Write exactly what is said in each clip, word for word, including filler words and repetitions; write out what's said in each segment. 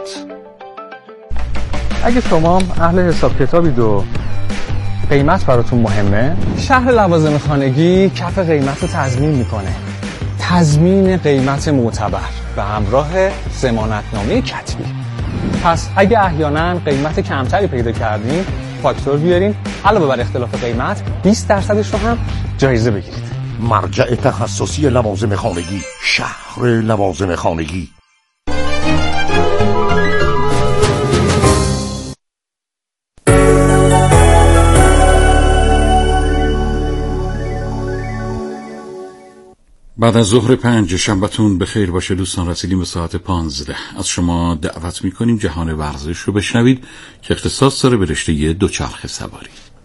مالیات. اگه شما اهل حساب کتابید و قیمت براتون مهمه، شهر لوازم خانگی کف قیمت رو تضمین میکنه. تضمین قیمت معتبر به همراه ضمانتنامه کتبی. پس اگه احیانا قیمت کمتری پیدا کردین، فاکتور بیارین، علاوه بر اختلاف قیمت بیست درصدش رو هم جایزه بگیرید. مرجع تخصصی لوازم خانگی، شهر لوازم خانگی. بعد از ظهر پنج شنبهتون به خیر باشه دوستان. رسیدیم به ساعت پانزده. از شما دعوت میکنیم جهان ورزش رو بشنوید که اختصاص داره به رشته دوچرخه سواری.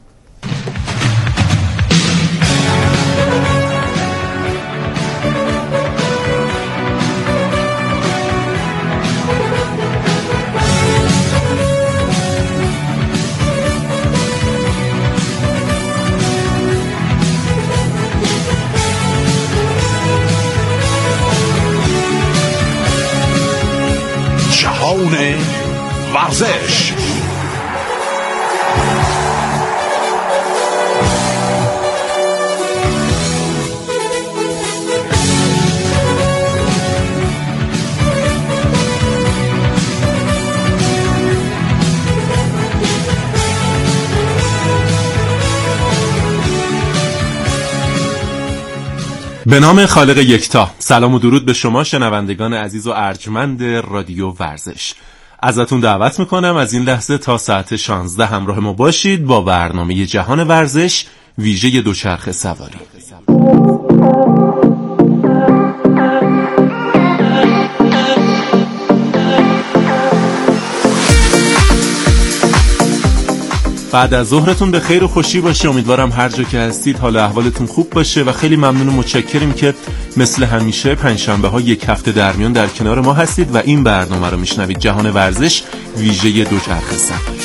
جهان ورزش. به نام خالق یکتا، سلام و درود به شما شنوندگان عزیز و ارجمند رادیو ورزش. ازتون دعوت میکنم از این لحظه تا ساعت شانزده همراه ما باشید با برنامه جهان ورزش ویژه دوچرخه سواری. بعد از ظهرتون به خیر و خوشی باشه. امیدوارم هر جا که هستید حال احوالتون خوب باشه و خیلی ممنون و متشکریم که مثل همیشه پنجشنبه ها یک هفته در میان در کنار ما هستید و این برنامه رو میشنوید. جهان ورزش ویژه دوچرخه سواری.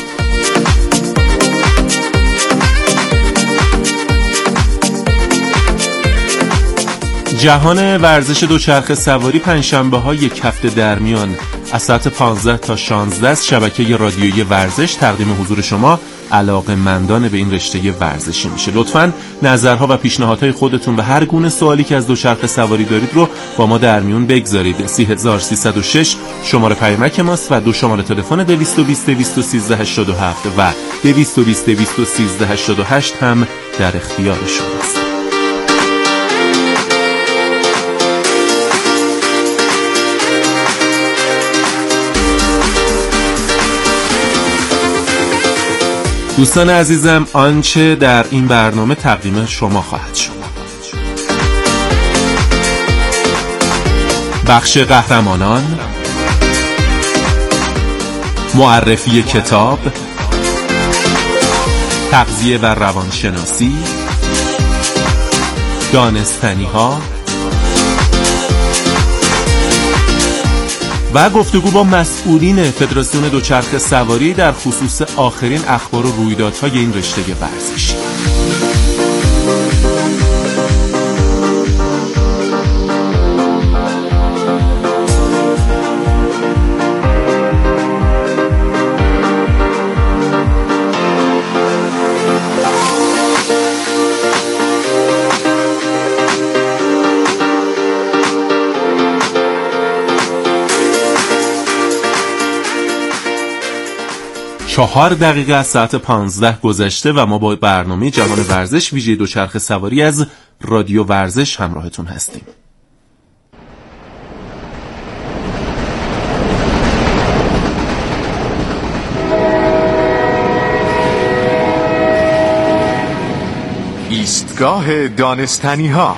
جهان ورزش دوچرخه سواری پنجشنبه ها یک هفته در میان از ساعت پانزده تا شانزده از شبکه رادیویی ورزش تقدیم حضور شما علاقه‌مندان به این رشته ورزشی میشه. لطفاً نظرها و پیشنهادهای خودتون و هر گونه سوالی که از دوچرخه سواری دارید رو با ما در میون بگذارید. سه هزار و سیصد و شش شماره پیامک ماست و دو شماره تلفن دویست و بیست دویست و سیزده هشتاد و هفت و دویست و بیست دویست و سیزده هشتاد و هشت هم در اختیار شماست. دوستان عزیزم، آنچه در این برنامه تقدیم شما خواهد شد: بخش قهرمانان، معرفی کتاب، تغذیه و روانشناسی، دانستنی ها و گفتگو با مسئولین فدراسیون دوچرخه سواری در خصوص آخرین اخبار و رویدادهای این رشته ورزشی. چهار دقیقه از ساعت پانزده گذشته و ما با برنامه جهان ورزش ویژه دوچرخه سواری از رادیو ورزش همراهتون هستیم. ایستگاه دانستنی ها.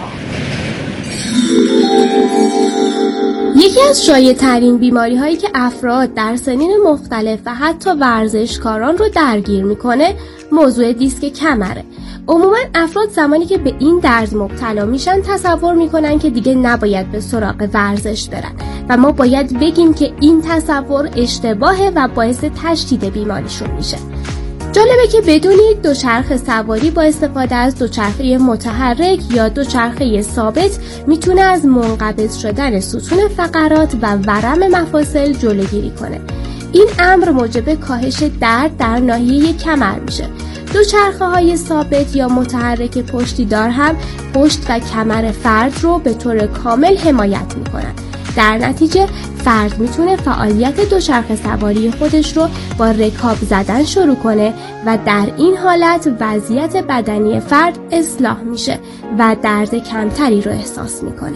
یکی از شایع‌ترین بیماری‌هایی که افراد در سنین مختلف و حتی ورزشکاران رو درگیر می‌کنه موضوع دیسک کمره. عموما افراد زمانی که به این درد مبتلا میشن تصور میکنن که دیگه نباید به سراغ ورزش برن و ما باید بگیم که این تصور اشتباهه و باعث تشدید بیماریشون میشه. جالبه که بدونید دوچرخه سواری با استفاده از دوچرخه متحرک یا دوچرخه ثابت میتونه از منقبض شدن ستون فقرات و ورم مفاصل جلوگیری کنه. این امر موجب کاهش درد در ناحیه کمر میشه. دوچرخه های ثابت یا متحرک پشتیدار هم پشت و کمر فرد رو به طور کامل حمایت میکنن. در نتیجه فرد میتونه فعالیت دوچرخه سواری خودش رو با رکاب زدن شروع کنه و در این حالت وضعیت بدنی فرد اصلاح میشه و درد کمتری رو احساس میکنه.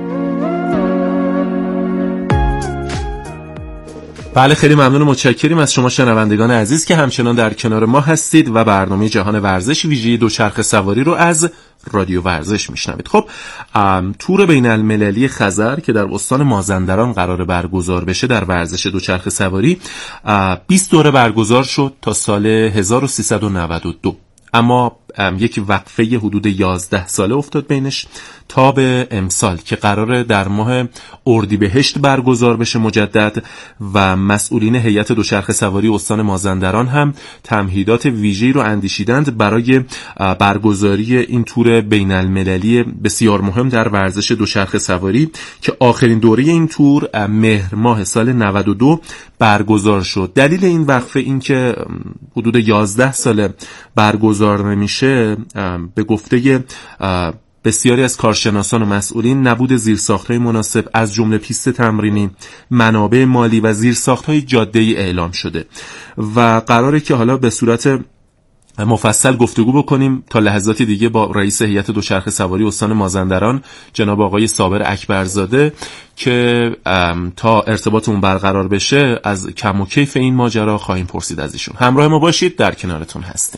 بله، خیلی ممنون و متشکریم از شما شنوندگان عزیز که همچنان در کنار ما هستید و برنامه جهان ورزش ویژه دوچرخه سواری رو از رادیو ورزش میشنوید. خب تور بین المللی خزر که در استان مازندران قرار برگزار بشه در ورزش دوچرخه سواری بیست دوره برگزار شد تا سال هزار و سیصد و نود و دو، اما یک وقفه حدود یازده ساله افتاد بینش تا به امسال که قراره در ماه اردیبهشت برگزار بشه مجدد و مسئولین هیئت دوچرخه سواری استان مازندران هم تمهیدات ویژه‌ای رو اندیشیدند برای برگزاری این تور بین المللی بسیار مهم در ورزش دوچرخه سواری که آخرین دوره این تور مهر ماه سال نود و دو برگزار شد. دلیل این وقفه این که حدود یازده ساله برگزار نمیشه به گفته بسیاری از کارشناسان و مسئولین نبود زیرساخت‌های مناسب از جمله پیست تمرینی، منابع مالی و زیرساخت‌های جاده‌ای اعلام شده و قراره که حالا به صورت مفصل گفتگو بکنیم تا لحظاتی دیگه با رئیس هیئت دوچرخه سواری استان مازندران جناب آقای صابر اکبرزاده که تا ارتباطمون برقرار بشه از کم و کیف این ماجرا خواهیم پرسید از ایشون. همراه ما باشید، در کنارتون هستیم.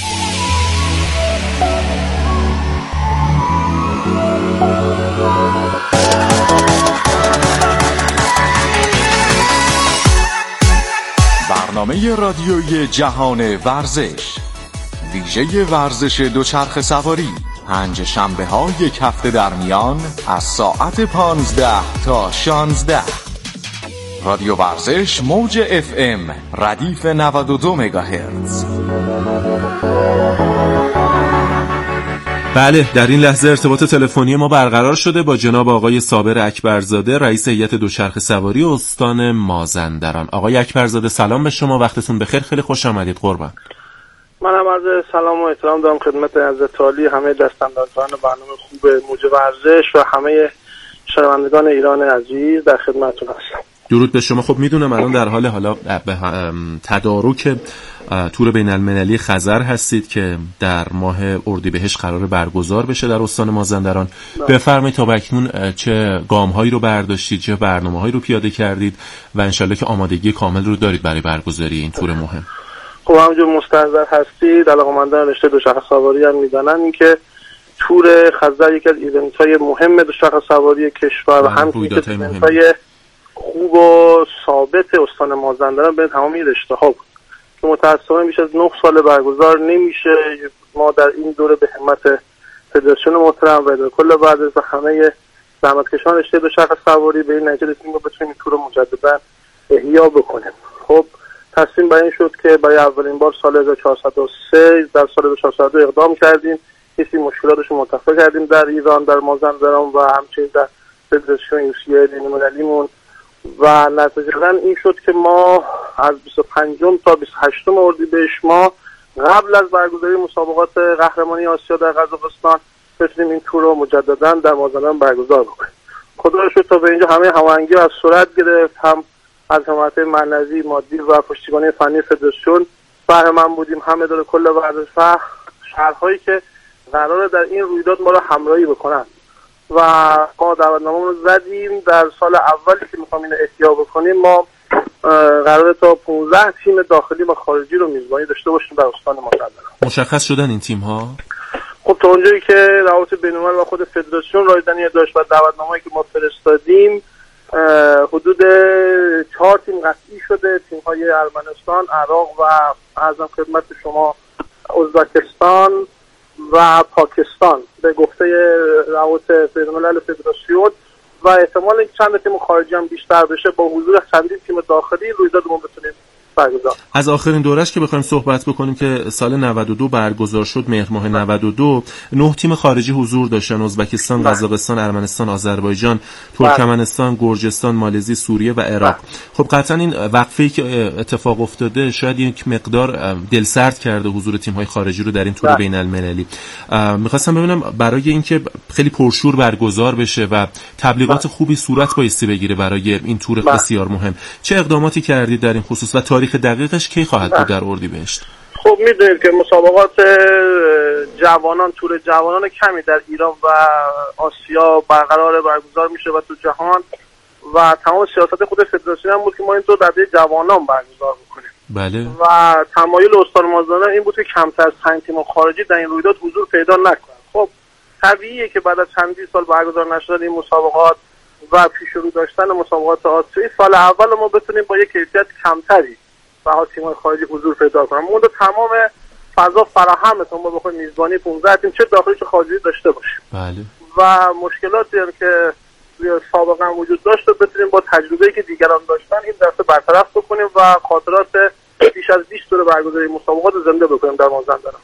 برنامه رادیویی جهان ورزش ویژه ورزش دوچرخه سواری پنج شنبه ها یک هفته در میان از ساعت پانزده تا شانزده. رادیو ورزش موج اف ام ردیف نود و دو مگاهرتز. بله، در این لحظه ارتباط تلفنی ما برقرار شده با جناب آقای صابر اکبرزاده رئیس هیئت دوچرخه سواری استان مازندران. آقای اکبرزاده سلام به شما، وقتتون بخیر، خیلی خوش آمدید قربان. منم عرض سلام و احترام دارم خدمت حضرت عالی، همه دستاندرکاران برنامه خوب موج ورزش و همه شنوندگان ایران عزیز در خدمتتون هستم. درود به شما. خب میدونم الان در حال حالا تدارک تور بین المللی خزر هستید که در ماه اردیبهشت قرار برگزار بشه در استان مازندران. بفرمایید تا اکنون چه گام‌هایی رو برداشتید، چه برنامه‌هایی رو پیاده کردید و انشالله که آمادگی کامل رو دارید برای برگزاری این تور مهم. خب همونجور مستحضر هستید، علاقه‌مندان رشته دوچرخه سواری هم میدونن این که تور خزر یکی از ایونت‌های مهم دوچرخه سواری کشور و همچنین که ایونت‌های خوب و ثابت استان مازندران به تمامی رشته‌ها بود که متأسفانه بیش از نه سال برگزار نمیشه. ما در این دوره به همت فدراسیون محترم و در کل ورزش و همه زحمتکشان رشته دوچرخه سواری به این نتیجه رسیدیم که بتونیم تور رو مجددا احیا بکنیم. خب تصمیم بر این شد که برای اولین بار سال هزار و چهارصد و سه در سال هزار و چهارصد و دو اقدام کردیم، کسی مشکلاتش رو منتفع کردیم در ایران در مازندران و همچنین در فدراسیون یوسیای بین‌المللیمون و نتیجه‌اً این شد که ما از بیست و پنجم تا بیست و هشتم اردیبهشت ما قبل از برگزاری مسابقات قهرمانی آسیا در قزاقستان بتونیم این تور رو مجددا در مازندران برگزار بکنیم. خدا رو شکر تا به اینجا همه هماهنگی از صورت گرفت، هم از حمایت معنوی، مادی و پشتیبانی فنی فدراسیون بهره مند بودیم، هم اداره کل ورزش و شهرهایی که قراره در این رویداد ما رو همراهی بکنن و ما دعوتنامه رو زدیم. در سال اولی که میخوام اینو احیا بکنیم ما قراره تا پانزده تیم داخلی و خارجی رو میزبانی داشته باشیم در استان مازندران. مشخص شدن این تیم ها؟ خب تا اونجایی که روابط بین‌الملل و خود فدراسیون رایزنی داشت و دعوتنامه‌ای که ما فرستادیم حدود چهار تیم قطعی شده، تیم‌های ارمنستان، عراق و عرضم خدمت شما ازبکستان و پاکستان به گفته روابط بین‌الملل فدراسیون و احتمال اینکه چند تیم خارجی هم بیشتر بشه با حضور چندین تیم داخلی رویداد ما بتونیم برگزار. از آخرین دورش که بخوایم صحبت بکنیم که سال نود و دو برگزار شد، مهر ماه نود و دو، نه تیم خارجی حضور داشتن: ازبکستان، قزاقستان، ارمنستان، آذربایجان، ترکمنستان، گرجستان، مالزی، سوریه و عراق. خب قطعا این وقفه‌ای که اتفاق افتاده شاید یک مقدار دلسرد کرده حضور تیم‌های خارجی رو در این تور بین‌المللی. می‌خواستم ببینم برای اینکه خیلی پرشور برگزار بشه و تبلیغات خوبی صورت بایستی بگیره برای این تور بسیار مهم، چه اقداماتی کردید در این خصوص و تاریخ دقیقش کی خواهد بود در اردیبهشت؟ خب میدونید که مسابقات جوانان، تور جوانان کمی در ایران و آسیا برقرار برگزار میشه و تو جهان و تمام سیاست خود فدراسیون هم بود که ما این تور در جوانان برگزار بکنیم. بله. و تمایل استان مازندران این بود که کمتر از پنج تیم خارجی در این رویداد حضور پیدا نکنن. خب طبیعیه که بعد از چندین سال برگزار نشدن این مسابقات و پیش رو داشتن مسابقات آسیایی، سال اول ما بتونیم با یک کیفیت کمتری با تیم‌های خارجی حضور پیدا کنیم. ما تمام فضا فراهم تا ما بخوایم میزبانی پانزده تیم چه داخلی چه خارجی داشته باشیم. بله. و مشکلاتی هم که سابقا وجود داشت بتونیم با تجربه‌ای که دیگران داشتن این دفعه برطرف بکنیم و خاطرات بیش از بیست دوره برگزاری مسابقات زنده بکنیم در مازندران.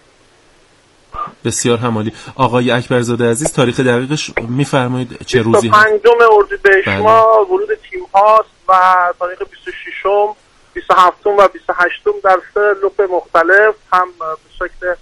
بسیار همالی. آقای اکبرزاده عزیز، تاریخ دقیقش میفرمایید چه روزی؟ بیست و پنجم اردیبهشت ما ورود تیم هاست و تاریخ بیست و ششم، بیست و هفتم و بیست و هشتم در سه لوپ مختلف هم به شکل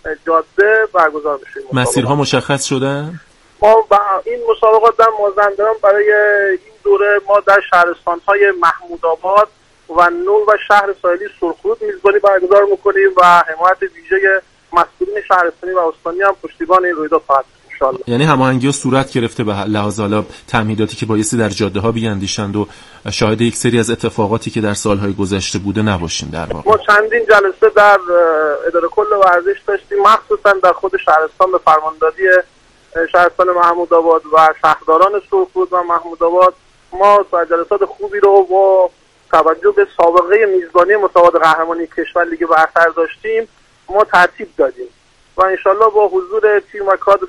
جاده برگزار میشه. مسیرها مشخص شدن؟ ما با این مسابقات در مازندران برای این دوره ما در شهرستان‌های محمودآباد و نور و شهر ساحلی سرخرود میزبانی برگزار میکنیم و حمایت ویژه مسئولین شهرستانی و استانی هم پشتیبان این رویداد خواهد بود ان شاءالله. یعنی هماهنگی‌ها صورت گرفته به لحاظ حالا تمهیداتی که بایستی در جاده‌ها بیاندیشند و شاهد یک سری از اتفاقاتی که در سال‌های گذشته بوده نباشیم. در واقع ما چندین جلسه در اداره کل ورزش داشتیم، مخصوصا در خود شهرستان به فرمانداری شهرستان محمودآباد و شهرداران سرخرود و محمودآباد ما جلسات خوبی رو با توجه به سابقه میزبانی مسابقات قهرمانی کشور لیگ برتر داشتیم ما ترتیب دادیم و انشالله با حضور تیم و کادر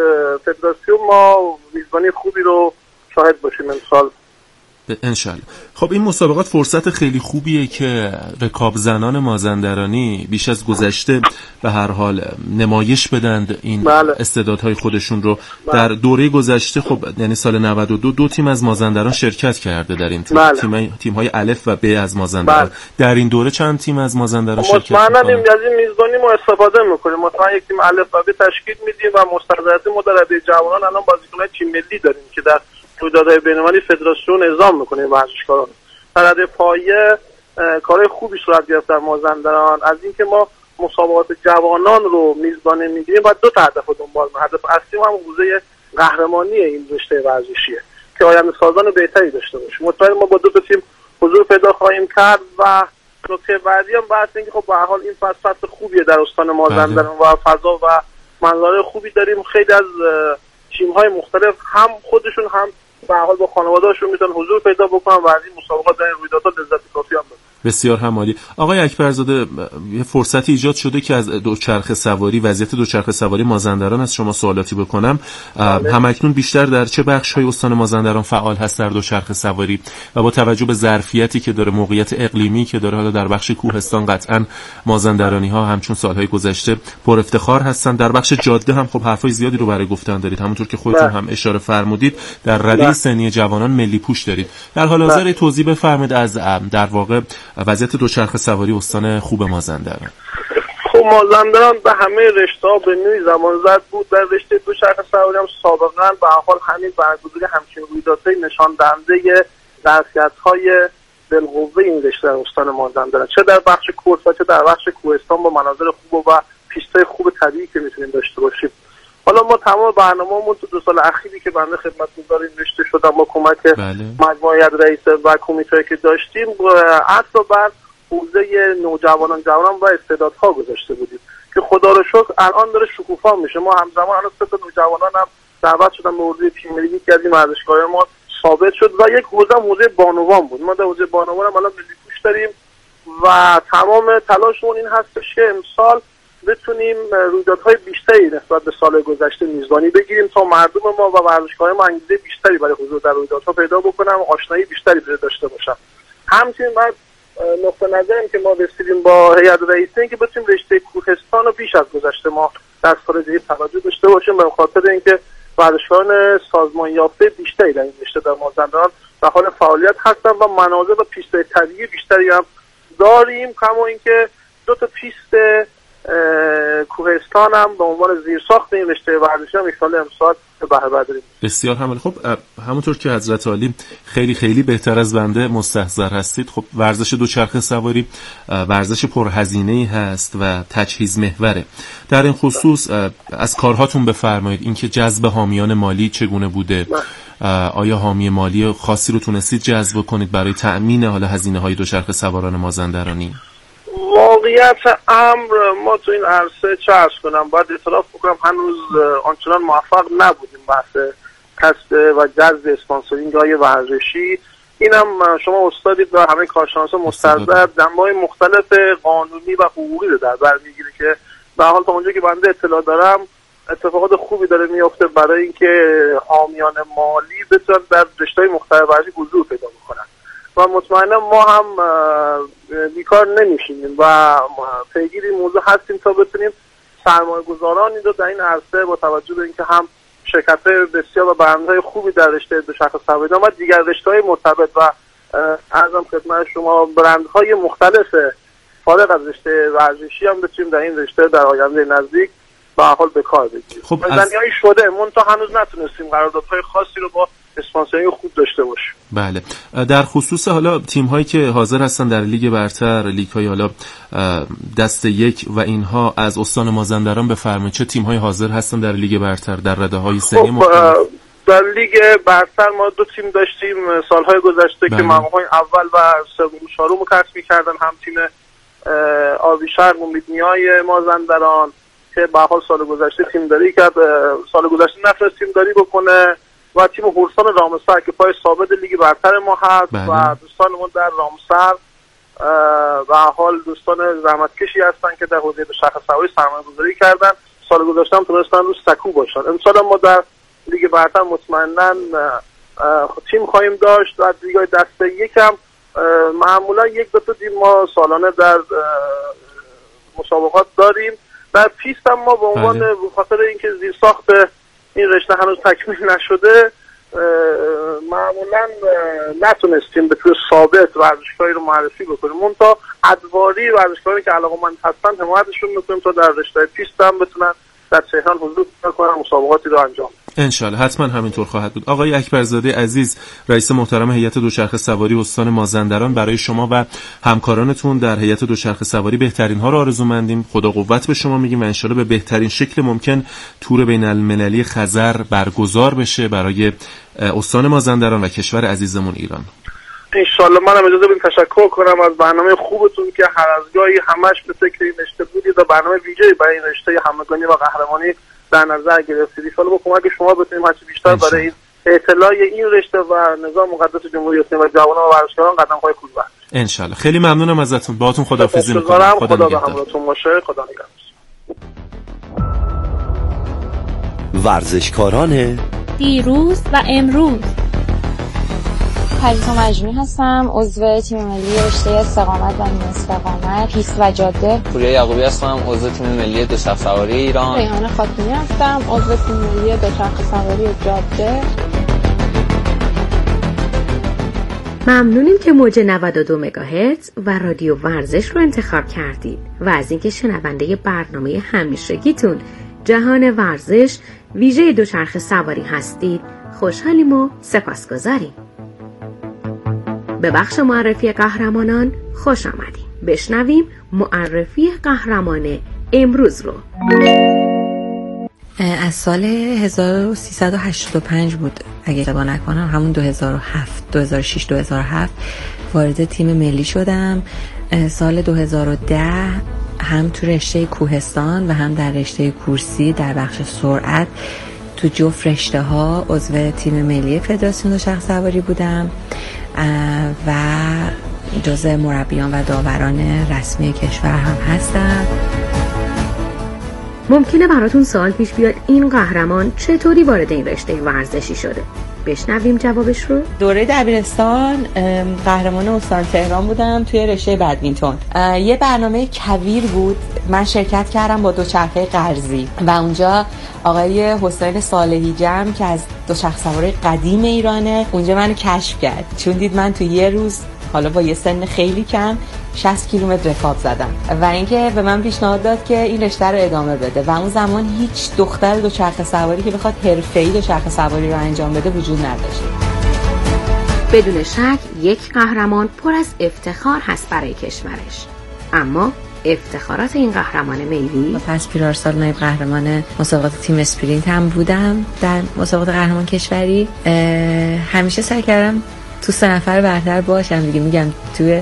فدراسیون ما میزبانی خوبی رو شاهد باشیم امسال انشالله. خب این مسابقات فرصت خیلی خوبیه که رکاب زنان مازندرانی بیش از گذشته به هر حال نمایش بدند این بله. استعدادهای خودشون رو. بله. در دوره گذشته خب یعنی سال نود و دو دو تیم از مازندران شرکت کرده در این تیم. بله. تیم تیم‌های الف و ب از مازندران. بله. در این دوره چند تیم از مازندران شرکت می‌کنن؟ مطمئنا این از این میزبانی ما استفاده می‌کنیم. مثلا یک تیم الف و ب تشکیل میدیم و مستحضرات مدربه جوانان الان بازیکن‌های تیم ملی داریم که در رویدادهای بین‌المللی فدراسیون اعزام می‌کنه ورزشکاران. در رده پایه کارهای خوبی صورت گرفت در مازندران. از اینکه ما مسابقات جوانان رو میزبانی می‌گیریم و دو تا هدف رو دنبال می‌کنیم. هدف اصلی هم حوزه قهرمانی این رشته ورزشیه که آینده‌سازان بهتری داشته باشیم. مطمئن ما با دو تا تیم حضور پیدا خواهیم کرد و نکته بعدی هم بحث اینکه خب به هر حال این فصل فصل خوبیه در استان مازندران و فضا و منظره خوبی داریم. خیلی از تیم‌های مختلف هم خودشون هم به هر حال با خانواده‌هاشون میتونن حضور پیدا بکنن و از این مسابقات در این رویدادها لذت کافی هم ببرن. بسیار همالی. آقای اکبرزاده، یه فرصتی ایجاد شده که از دوچرخه سواری، وضعیت دوچرخه سواری مازندران از شما سوالاتی بکنم. همکنون بیشتر در چه بخش‌های استان مازندران فعال هست در دوچرخه سواری و با توجه به ظرفیتی که داره، موقعیت اقلیمی که داره، حالا در بخش کوهستان قطعاً مازندرانی‌ها همچون سال‌های گذشته پر افتخار هستن. در بخش جاده هم خب حرفای زیادی رو برای گفتن دارید، همونطور که خودتون هم اشاره فرمودید در رده سنی جوانان ملی پوش دارید. در حال حاضر توضیح بفرمایید از در واقع وضعیت دوچرخه سواری استان خوب مازندران. خب مازندران به همه رشته‌ها به نوعی زمان زد بود. در رشته دوچرخه سواری هم سابقاً به هر حال همین برگزاری همچین رویدادهای نشان دهنده ظرفیت‌های بالقوه این رشته استان مازندران، چه در بخش کوه و چه در بخش کوهستان با مناظر خوب و پیست‌های خوب طبیعی که میتونیم داشته باشیم. حالا ما تمام برنامه‌مون تو دو سال اخیری که بنده خدمتگزار این رشته شدم با کمک بله. مجموعه رئیس و کمیته که داشتیم اصلا بر حوزه نوجوانان جوانان و استعدادها گذاشته بودیم که خدا رو شکر الان داره شکوفا میشه. ما همزمان الان سه تا نوجوانان هم دعوت شدن به اردوی تیم ملی که از این ورزشکاران ما ثابت شد و یک حوزه هم حوزه بانوان بود. ما در حوزه بانوان هم الان ملی پوش داریم و تمام تلاشمون این هستش که امسال بتونیم رویدادهای بیشتری نسبت به سال گذشته میزبانی بگیریم تا مردم ما و ورزشکاران ما انگیزه بیشتری برای حضور در رویدادها پیدا بکنن و آشنایی بیشتری داشته باشن. همچنین بعد نقطه نظریم که ما رسیدیم با هیئت رئیسه که بتونیم رشته کوهستان رو بیش از گذشته ما در سال دیگه توجه داشته باشیم، به خاطر اینکه ورزشکاران سازمان یافته بیشتری در این رشته در مازندران در حال فعالیت هستن و مناظر و پیست‌های طبیعی بیشتری هم داریم، کما اینکه دو تا پیست کوهستان هم به عنوان زیرساخت این رشته ورزشی هم ان امسال به بهره برداریم. بسیار همالی. خب همونطور که حضرت عالی خیلی خیلی بهتر از بنده مستحضر هستید، خب ورزش دوچرخه سواری ورزش پرهزینه‌ای هست و تجهیز محوره. در این خصوص از کارهاتون بفرمایید، اینکه جذب حامیان مالی چگونه بوده؟ آیا حامی مالی خاصی رو تونستید جذب کنید برای تأمین حالا هزینه‌های دوچرخه سواران مازندرانی؟ واقعیت امر ما تو این عرصه چه عرض کنم، باید اعتراف بکنم هنوز آنچنان موفق نبودیم بحث کسب و جذب اسپانسرینگ های ورزشی. اینم شما استادید و همه کارشناسا مستحضر جنبه‌های مختلف قانونی و حقوقی رو در بر میگیره که به حال تا اونجا که بنده اطلاع دارم اتفاقات خوبی داره میفته برای اینکه حامیان مالی بتونن در رشته‌های مختلف ورزشی حضور پیدا بکنن و مطمئنا ما هم بیکار نمیشیم و پیگیر این موضوع هستیم تا بتونیم سرمایه گذارانی رو در این عرصه با توجه به اینکه هم شرکت‌های بسیار و برندهای خوبی در رشته دوچرخه سواری و دیگر رشته‌های مرتبط و عرضم خدمت شما برندهای مختلف فارغ از رشته ورزشی هم بتونیم در این رشته در آینده نزدیک به حال به کار بگیریم. خب مزنی‌های شده منتها هنوز نتونستیم قراردادهای خاصی رو با اسپانسرینگ خوب داشته باشیم. بله. در خصوص حالا تیم‌هایی که حاضر هستن در لیگ برتر، لیگ‌های حالا دست یک و اینها، از استان مازندران بفرمایید چه تیم‌هایی حاضر هستن در لیگ برتر در رتبه‌های سنی مختلف؟ در لیگ برتر ما دو تیم داشتیم سال‌های گذشته بله. که مقام‌های اول و سوم و چهارم رو کسب می‌کردن، هم تیم آبیشرق امیدنیای مازندران که به حال سال گذشته تیم داری کرد، سال گذشته نتونست تیم داری بکنه، و تیم هورسان رامسر که پای ثابت لیگ برتر ما هست بله. و دوستانمون در رامسر به حال دوستان زحمتکشی هستن که در حوزه دوچرخه سواری سرمایه‌گذاری کردن، سال گذشته هم تونستن رو سکو باشن. امسال ما در لیگ برتر مطمئنا تیم خواهیم داشت و لیگ دسته یکم معمولا یک دو تا تیم ما سالانه در مسابقات داریم. در پیست هم ما به عنوان به خاطر اینکه زیرساخت این رشته هنوز تکمیل نشده معمولا نتونستیم به طور ثابت ورزشکاری رو معرفی بکنیم، اون تا ادواری ورزشکاری که علاقه‌مند هستن حمایتشون میکنیم تا در رشته پیست هم بتونن در تهران حضور کنن، مسابقاتی رو انجام بدن. انشالله حتما همینطور خواهد بود. آقای اکبرزاده عزیز، رئیس محترم هیئت دوچرخه سواری استان مازندران، برای شما و همکارانتون در هیئت دوچرخه سواری بهترین ها رو آرزومندیم. خدا قوت به شما میگیم و انشالله به بهترین شکل ممکن تور بین المللی خزر برگزار بشه برای استان مازندران و کشور عزیزمون ایران. انشالله. منم اجازه بدید تشکر کنم از برنامه خوبتون که هر از گاهی همش به فکر این رشته بودید و برنامه ویژه‌ای برای این رشته همگانی و قهرمانی در نظر گرفتید. ان با کمک شما بتونیم هرچی بیشتر برای این اطلاع این رشته و نظام مقدس جمهوری اسلامی و جوانان و ورزشکاران قدم‌های خوبی برداریم. ان شاء الله. خیلی ممنونم ازتون. باهاتون خداحافظی می‌کنم. خدا, خدا به همراهتون باشه. خدا نگهدار. ورزشکاران دیروز و امروز. پریسا مجنونی هستم، عضو تیم ملی رشته استقامت و نیمه استقامت پیست و جاده. پوریا یعقوبی هستم، عضو تیم ملی دوچرخه سواری ایران. ریحانه خاتمی هستم، عضو تیم ملی دوچرخه سواری جاده. ممنونیم که موج نود و دو مگاهرتز و رادیو ورزش رو انتخاب کردید و از اینکه شنونده برنامه همیشگیتون جهان ورزش ویژه دوچرخه سواری هستید خوشحالیم و سپاسگزاریم. به بخش معرفی قهرمانان خوش آمدیم. بشنویم معرفی قهرمان امروز رو. از سال هزار و سیصد و هشتاد و پنج بود اگه اشتباه نکنم، همون دو هزار و هفت دو هزار و شش دو هزار و هفت وارد تیم ملی شدم. سال دو هزار و ده هم تو رشته کوهستان و هم در رشته کورسی در بخش سرعت تو جفت رشته ها عضو تیم ملی فدراسیون دوچرخه سواری بودم و جزء مربیان و داوران رسمی کشور هم هستم. ممکنه براتون سوال پیش بیاد این قهرمان چطوری وارد این رشته ورزشی شده؟ بشنویم جوابش رو. دوره دبیرستان قهرمان استان تهران بودم توی رشته بدمینتون. یه برنامه کویر بود، من شرکت کردم با دوچرخه قرضی و اونجا آقای حسین صالحی جمع که از دوچرخه سواری قدیم ایرانه اونجا منو کشف کرد، چون دید من تو یه روز حالا با یه سن خیلی کم شصت کیلومتر رکاب زدم و اینکه به من پیشنهاد داد که این رشته رو ادامه بده و اون زمان هیچ دختر دوچرخه سواری که بخواد حرفه‌ای دوچرخه سواری رو انجام بده وجود نداشت. بدون شک یک قهرمان پر از افتخار هست برای کشورش، اما افتخارات این قهرمان ملی؟ پس پیرارسال نایب قهرمان مسابقات تیم اسپرینت هم بودم در مسابقات قهرمان کشوری. همیشه سعی کردم تو سه نفر برتر باشم دیگه. میگم توی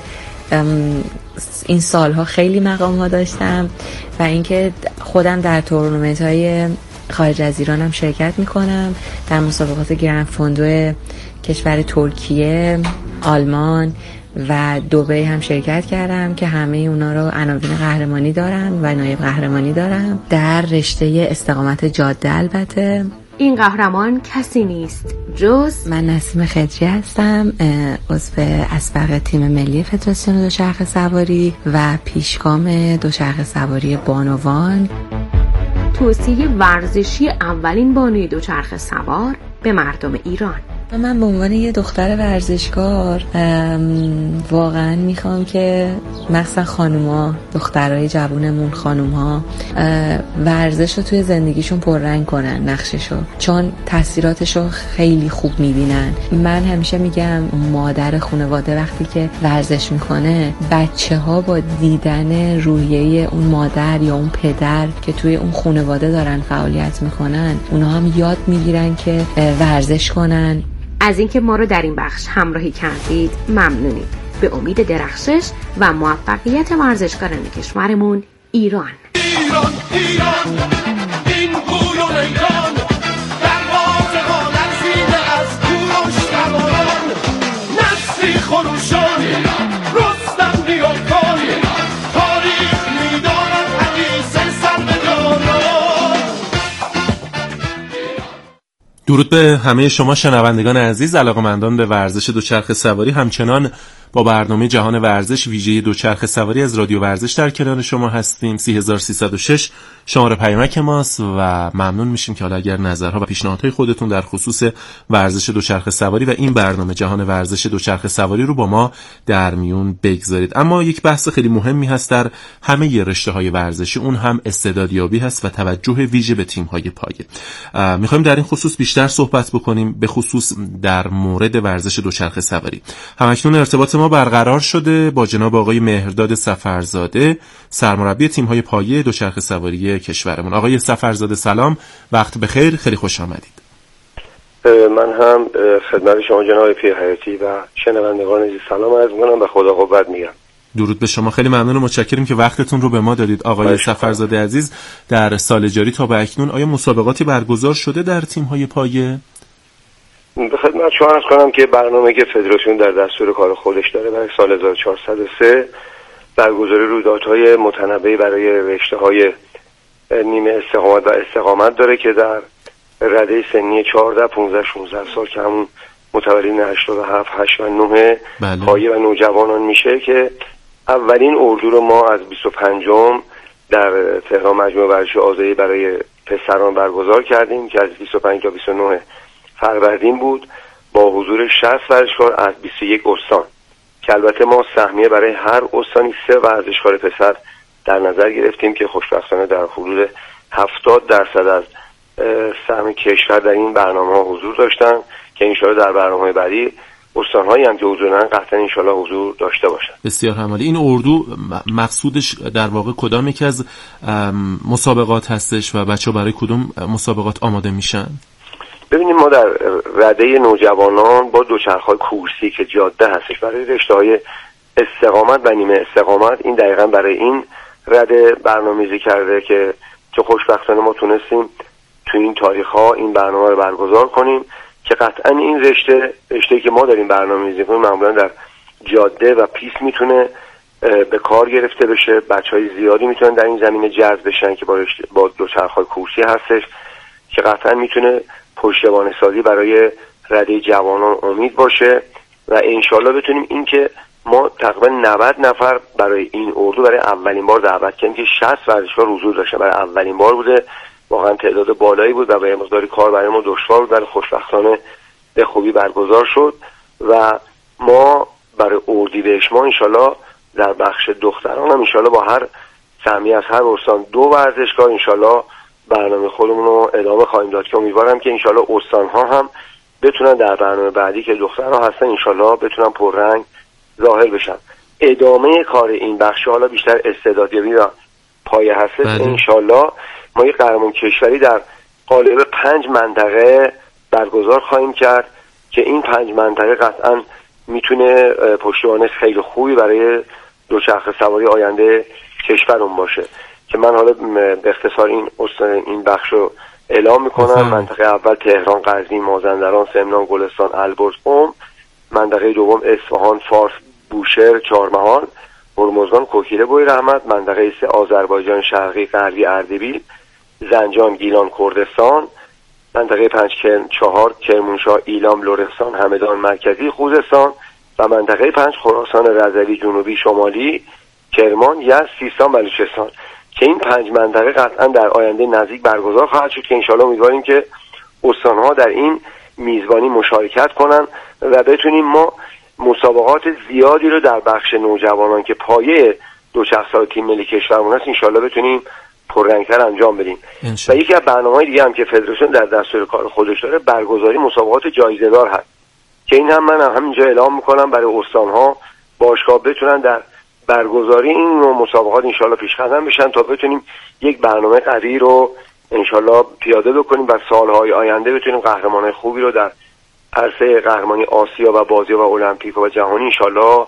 این سالها خیلی مقام ها داشتم و اینکه خودم در تورنمنت های خارج از ایران هم شرکت میکنم، در مسابقات گرند فوندو کشور ترکیه، آلمان و دبی هم شرکت کردم که همه اونا رو عناوین قهرمانی دارن و نایب قهرمانی دارم در رشته استقامت جاده. البته این قهرمان کسی نیست جز من. نسیم خضری هستم، عضو اسبق تیم ملی فدراسیون دوچرخه سواری و پیشگام دوچرخه سواری بانوان. توصیه ورزشی اولین بانوی دوچرخه سوار به مردم ایران. من به عنوان یه دختر ورزشکار واقعا میخوام که مخصوصا خانوما، دخترای جوونمون، خانومها ورزش رو توی زندگیشون پررنگ کنن، نقششو، چون تاثیراتشو خیلی خوب میبینن. من همیشه میگم مادر خانواده وقتی که ورزش میکنه، بچه ها با دیدن روحیه اون مادر یا اون پدر که توی اون خانواده دارن فعالیت میکنن، اونا هم یاد میگیرن که ورزش کنن. از اینکه ما رو در این بخش همراهی کردید ممنونیم. به امید درخشش و موفقیت ورزشکاران کشورمون ایران. ایران ایران این بوی و میدان دروازه ها لرزیده از کوروش سواران، نسلی خروشان رستم نیاکان، تاریخ میداند حدیث سربداران. درود به همه شما شنوندگان عزیز، علاقه‌مندان به ورزش دوچرخه سواری. همچنان با برنامه جهان ورزش ویژه دوچرخه سواری از رادیو ورزش در کنار شما هستیم. سه هزار و سیصد و شش شماره پیامک ماست و ممنون میشیم که حالا اگر نظرها و پیشنهادهای خودتون در خصوص ورزش دوچرخه سواری و این برنامه جهان ورزش دوچرخه سواری رو با ما در میون بگذارید. اما یک بحث خیلی مهمی هست در همه رشته‌های ورزشی، اون هم استعدادیابی هست و توجه ویژه به تیم‌های پایه. می‌خوایم در این خصوص بیشتر صحبت بکنیم، به خصوص در مورد ورزش دوچرخه سواری. همکنون ارتباط ما برقرار شده با جناب آقای مهرداد صفرزاده، سرمربی تیم‌های پایه دوچرخه سواری کشورمون. آقای صفرزاده سلام، وقت بخیر، خیلی خوش آمدید. من هم خدمت شما جناب پیرحیاتی و شنوندگان عزیز سلام عرض می‌کنم و خدا قوت میگم. درود به شما، خیلی ممنون و متشکریم که وقتتون رو به ما دادید. آقای صفرزاده عزیز، در سال جاری تا به اکنون آیا مسابقاتی برگزار شده در تیم‌های پایه؟ به خدمت شما عرض کنم که برنامه که فدراسیون در دستور کار خودش داره برای سال هزار و چهارصد و سه برگزاری رویدادهای متنوعی برای رشته‌های نیمه استقامت و استقامت داره که در رده سنی چهارده، پانزده، شانزده سال که همون متولدین هشتاد و هفت، هشت و نه بله. پایه و نوجوانان میشه که اولین اردو رو ما از بیست و پنجم در تهران مجموعه ورزشی آزادی برای پسران برگزار کردیم که از بیست و پنج تا بیست و نه فروردین بود با حضور شصت ورزشکار از بیست و یک استان که البته ما سهمیه برای هر استانی سه ورزشکار پسر در نظر گرفتیم که خوشبختانه در حدود هفتاد درصد از سهم کشور در این برنامه ها حضور داشتن که انشاءالله در برنامه بعدی استان‌هایی هم که حضور ندارن قطعا انشاءالله حضور داشته باشن. بسیار عالی. این اردو مقصودش در واقع کدام یک از مسابقات هستش و بچه‌ها برای کدوم مسابقات آماده میشن؟ ببینیم ما در رده نوجوانان با دوچرخه‌های کورسی که جاده هستش برای رشته‌های استقامت و نیمه استقامت، این دقیقاً برای این رده برنامه‌ریزی کرده که که خوشبختانه ما تونستیم تو این تاریخ‌ها این برنامه رو برگزار کنیم که قطعاً این رشته رشته‌ای که ما داریم برنامه‌ریزی کنیم معمولاً در جاده و پیست میتونه به کار گرفته بشه. بچهای زیادی میتونن در این زمینه جذب بشن که با رشته با دوچرخه‌های کورسی هستش که قطعاً میتونه پشتوانه سازی برای رده جوانان امید باشه و انشالله بتونیم این که ما تقریبا نود نفر برای این اردو برای اولین بار دعوت کردیم که شصت ورزشکار حضور داشتن. برای اولین بار بوده، واقعا تعداد بالایی بود و به مقداری کار برای ما دشوار بود، ولی خوشبختانه به خوبی برگزار شد و ما برای اردیبهشت ما انشالله در بخش دختران هم انشالله با هر سهمی از هر استان دو ورزشکار انشالله برنامه خودمون رو ادامه خواهیم داد که امیدوارم که انشالله استان‌ها هم بتونن در برنامه بعدی که دخترها هستن انشالله بتونن پررنگ ظاهر بشن. ادامه کار این بخش حالا بیشتر استعدادیابی و پایه هست. انشالله ما یک قهرمان کشوری در قالب پنج منطقه برگزار خواهیم کرد که این پنج منطقه قطعا میتونه پشتوانه خیلی خوبی برای دوچرخه سواری آینده کشورمون باشه که من حالا به اختصار این این بخش رو اعلام میکنم. منطقه اول تهران، غزنی، مازندران، سمنان، گلستان، البرز، قم. منطقه دوم اصفهان، فارس، بوشهر، چهارمحال، هرمزگان، کوکیله، بویراحمد. منطقه سه آذربایجان شرقی، غربی، اردبیل، زنجان، گیلان، کردستان. منطقه پنج کرم، چهار کرمانشاه، ایلام، لرستان، همدان، مرکزی، خوزستان و منطقه پنج خراسان رضوی، جنوبی، شمالی، کرمان، یزد، سیستان، بلوچستان که این پنج منطقه قطعا در آینده نزدیک برگزار خواهد شد که انشالله امیدواریم که استان‌ها در این میزبانی مشارکت کنن و بتونیم ما مسابقات زیادی رو در بخش نوجوانان که پایه دوچرخه‌سواری تیم ملی کشورمون هست انشالله بتونیم پررنگ‌تر انجام بدیم. و یکی از برنامه‌های دیگه هم که فدراسیون در دستور کار خودش داره برگزاری مسابقات جایزه‌دار هست که این هم من هم همینجا اعلام میکنم برای استان‌ها باشگاه بتونن در برگزاری این نوع مسابقات انشالله پیش قدم بشن تا بتونیم یک برنامه قوی رو انشالله پیاده بکنیم و سالهای آینده بتونیم قهرمانای خوبی رو در عرصه قهرمانی آسیا و بازی‌ها و المپیک و جهانی انشالله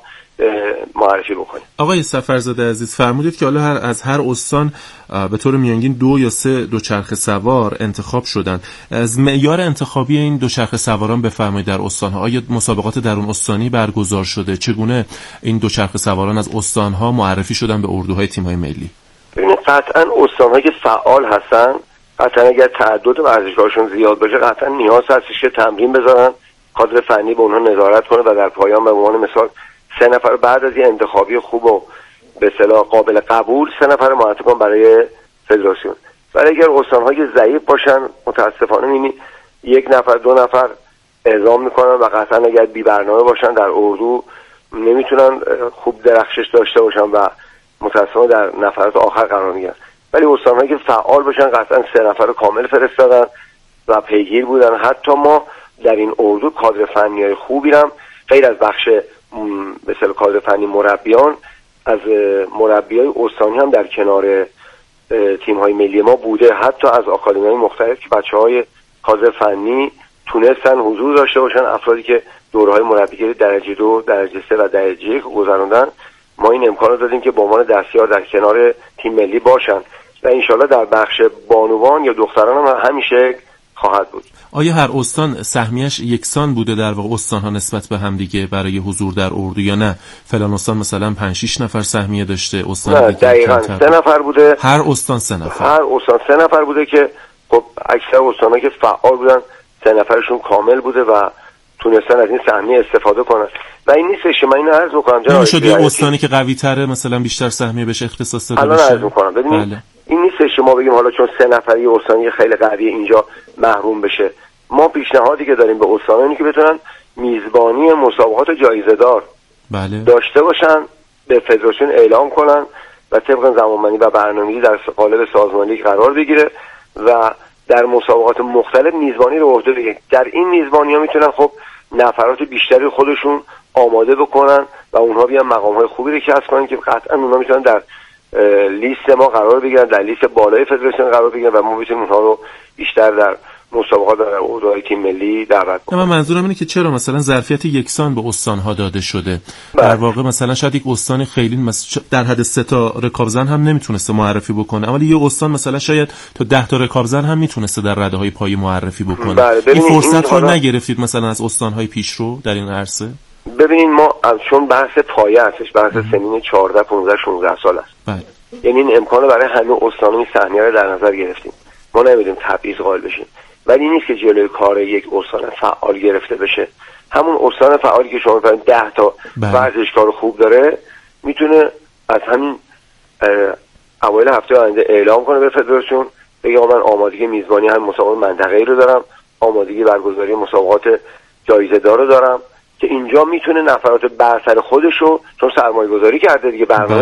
معرفی بکنیم. آقای سفرزاده عزیز فرمودید که حالا هر از هر استان به طور میانگین دو یا سه دوچرخه سوار انتخاب شدن. از معیار انتخابی این دوچرخه سواران بفرمایید در استان‌ها آیا مسابقات درون استانی برگزار شده؟ چگونه این دوچرخه سواران از استان‌ها معرفی شدن به اردوهای تیم‌های ملی؟ ببینید قطعاً استان‌هایی که فعال هستن قطعاً اگر تعدد ورزشکارشون زیاد باشه قطعاً نیاز هستش که تمرین بذارن، کادر فنی به اونها نظارت کنه و در پایان به عنوان مثال سه نفر بعد از یه انتخابی خوب و به اصطلاح قابل قبول سه نفر معرفی کن برای فدراسیون. ولی اگر استان‌های ضعیف باشن متاسفانه می‌بینی یک نفر دو نفر اعزام میکنن و قطعا اگر بی برنامه باشن در اردو نمیتونن خوب درخشش داشته باشن و متاسفانه در نفرات آخر قرار میگیرن. ولی استان‌هایی که فعال باشن قطعا سه نفر کامل فرستادن و پیگیر بودن. حتی ما در این اردو کادر فنی‌های خوبی هم غیر از بخش مثل کادر فنی مربیان از مربیای استانی هم در کنار تیم‌های ملی ما بوده. حتی از آکادمی‌های مختلف که بچه‌های کادر فنی تونستن حضور داشته باشن، افرادی که دوره‌های مربیگری درجه دو، درجه سه و درجه یک گذروندن، ما این امکان رو دادیم که به عنوان دستیار در کنار تیم ملی باشن و انشالله در بخش بانوان یا دختران هم همیشه خواهد بود. آیا هر استان سهمیش یکسان بوده در واقع استان‌ها نسبت به هم دیگه برای حضور در اردو یا نه فلان استان مثلا پنج شش نفر سهمیه داشته استان نه دقیقاً سه نفر بوده، هر استان سه نفر هر استان سه نفر بوده که خب اکثر استان‌ها که فعال بودن سه نفرشون کامل بوده و تونستن از این سهمیه استفاده کنن و این نیستش که من اینو عرض بکنم جناب نمیشه یه استانی که قوی تره مثلا بیشتر سهمیه بهش اختصاص داده بشه. الان عرض می‌کنم ببینید بله. این نیستش که ما بگیم حالا چون سه نفری استانی خیلی قوی اینجا محروم بشه. ما پیشنهادی که داریم به استانانی که بتونن میزبانی مسابقات جایزه‌دار بله. داشته باشن به فدراسیون اعلام کنن و طبق زمانبندی و برنامه‌ریزی در قالب سازمانی قرار بگیره و در مسابقات مختلف میزبانی رو عهده بگیرن. در این میزبانی‌ها میتونن خب نفرات بیشتری خودشون آماده بکنن و اونها بیان مقام‌های خوبی رو کسب کنن که قطعا اونها میتونن در لیست ما قرار بگیرن، در لیست بالای فدراسیون قرار بگیرن و ما بتونیم اونها رو بیشتر در مسابقات در اردوهای تیم ملی دعوت کنیم. من منظورم اینه که چرا مثلا ظرفیت یکسان به استان‌ها داده شده. در واقع مثلا شاید یک استان خیلی در حد سه تا رکابزن هم نمیتونسته معرفی بکنه، اما یه استان مثلا شاید تا ده تا رکابزن هم میتونسته در رده‌های پای معرفی بکنه. بله. این فرصت رو نگرفتید مثلا از استان‌های پیشرو در این عرصه؟ ببینید ما چون بحث پایه هستش، بحث سنین چهارده پانزده شانزده سال است. بله. یعنی این امکانو برای همه استان‌ها سهمیه رو در نظر گرفتیم. ما نمی‌دونیم تبعیض قائل بشیم. ولی نیست که جلوی کار یک استان فعال گرفته بشه. همون استان فعالی که شما فرمودید ده تا ورزشکار خوب داره میتونه از همین اوایل هفته آینده اعلام کنه به فدراسیون، بگه من آمادگی میزبانی هم مسابقات منطقه‌ای رو دارم، آمادگی برگزاری مسابقات جایزه‌دار رو دارم، که اینجا میتونه نفرات بر سر خودشو، چون سرمایه گذاری کرده دیگه، برنامه